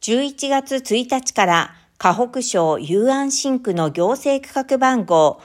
11月1日から河北省雄安新区の行政区画番号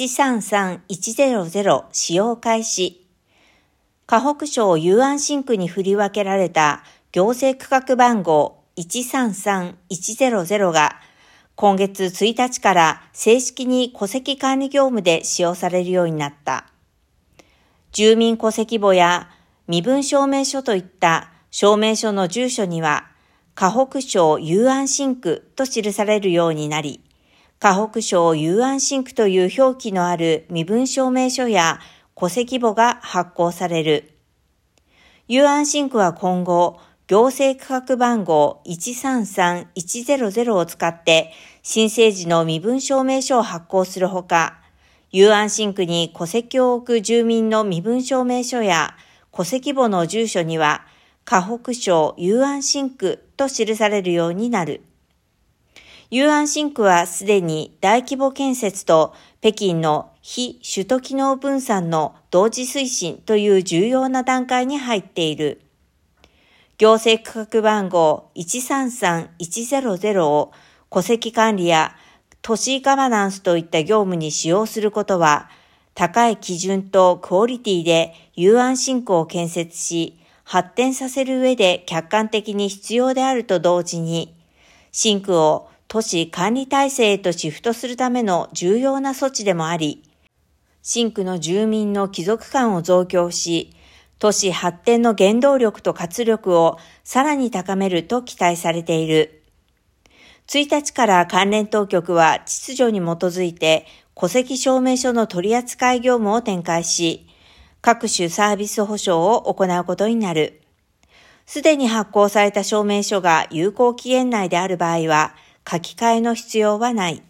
133100使用開始。河北省雄安新区に振り分けられた行政区画番号133100が今月1日から正式に戸籍管理業務で使用されるようになった。住民戸籍簿や身分証明書といった証明書の住所には河北省雄安新区と記されるようになり、河北省雄安新区という表記のある身分証明書や戸籍簿が発行される。雄安新区は今後、行政区画番号133100を使って申請時の身分証明書を発行するほか、雄安新区に戸籍を置く住民の身分証明書や戸籍簿の住所には、河北省雄安新区と記されるようになる。雄安新区はすでに大規模建設と北京の非首都機能分散の同時推進という重要な段階に入っている。行政区画番号133100を戸籍管理や都市ガバナンスといった業務に使用することは、高い基準とクオリティで雄安新区を建設し、発展させる上で客観的に必要であると同時に、新区を都市管理体制へとシフトするための重要な措置でもあり、新区の住民の帰属感を増強し、都市発展の原動力と活力をさらに高めると期待されている。1日から関連当局は秩序に基づいて戸籍証明書の取扱業務を展開し、各種サービス保障を行うことになる。すでに発行された証明書が有効期限内である場合は、書き換えの必要はない。